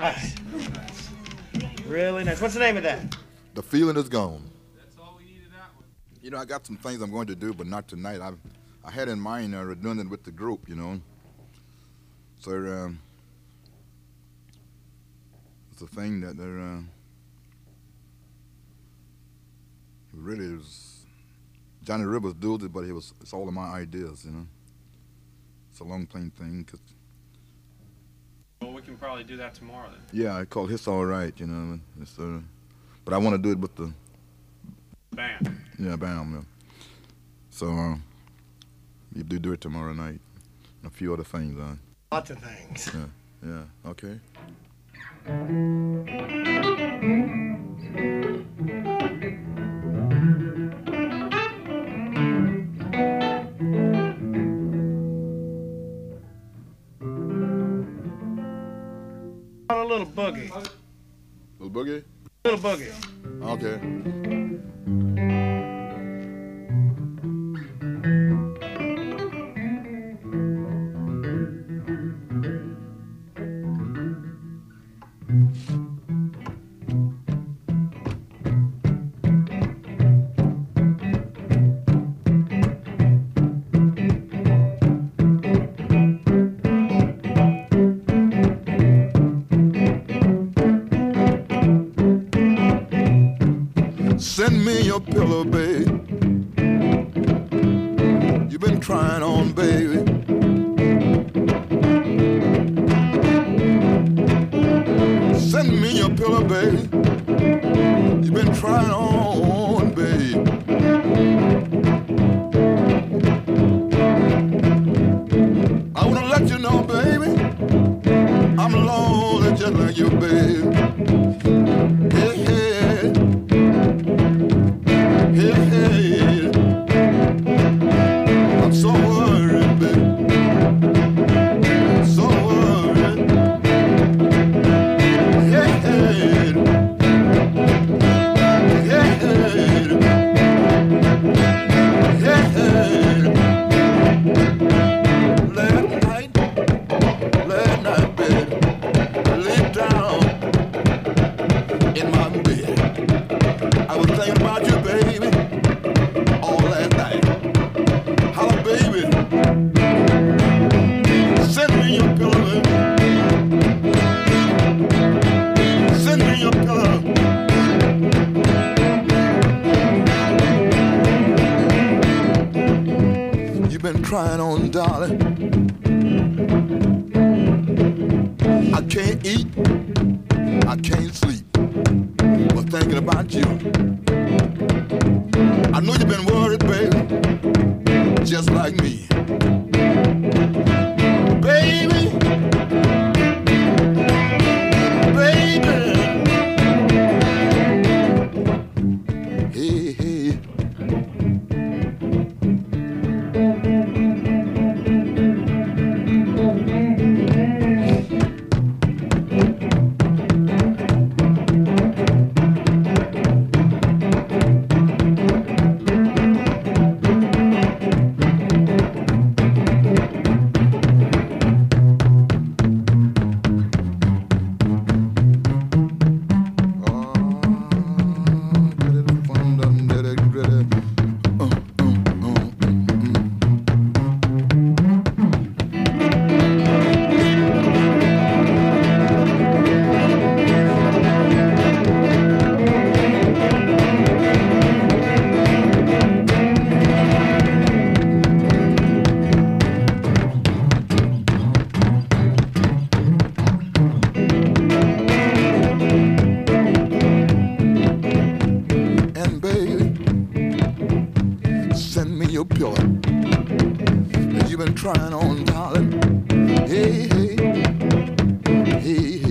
nice. Really nice. What's the name of that? The Feeling Is Gone. That's all we needed that one. You know, I got some things I'm going to do, but not tonight. I had in mind redundant with the group, you know. So it's a thing that really was. Johnny Rivers did it, but it's all of my ideas, you know. It's a long, plain thing. Well, we can probably do that tomorrow then. Yeah, I call It's All Right, you know. But I want to do it with the band. Yeah, band. Yeah. So you do it tomorrow night. And a few other things. Lots of things. Yeah. Okay. A little boogie. Little boogie? Little boogie. Okay. Send me your pillow, babe. You've been trying on, baby. Send me your pillow, baby. You've been trying on, babe. I wanna let you know, baby, I'm lonely just like you, baby. Hey, hey. Hey, I'm so worried, baby. So worried. Hey, hey. Last night, baby, lay down in my bed. I was thinking about you, baby, all last night. Holla, baby, send me your pillow, baby. Send me your pillow. You've been trying on, darling. I can't eat, I can't sleep, but thinking about you. I know you've been worried, baby, just like me. Baby, baby, hey, hey. Trying on, darling. Hey, hey, hey.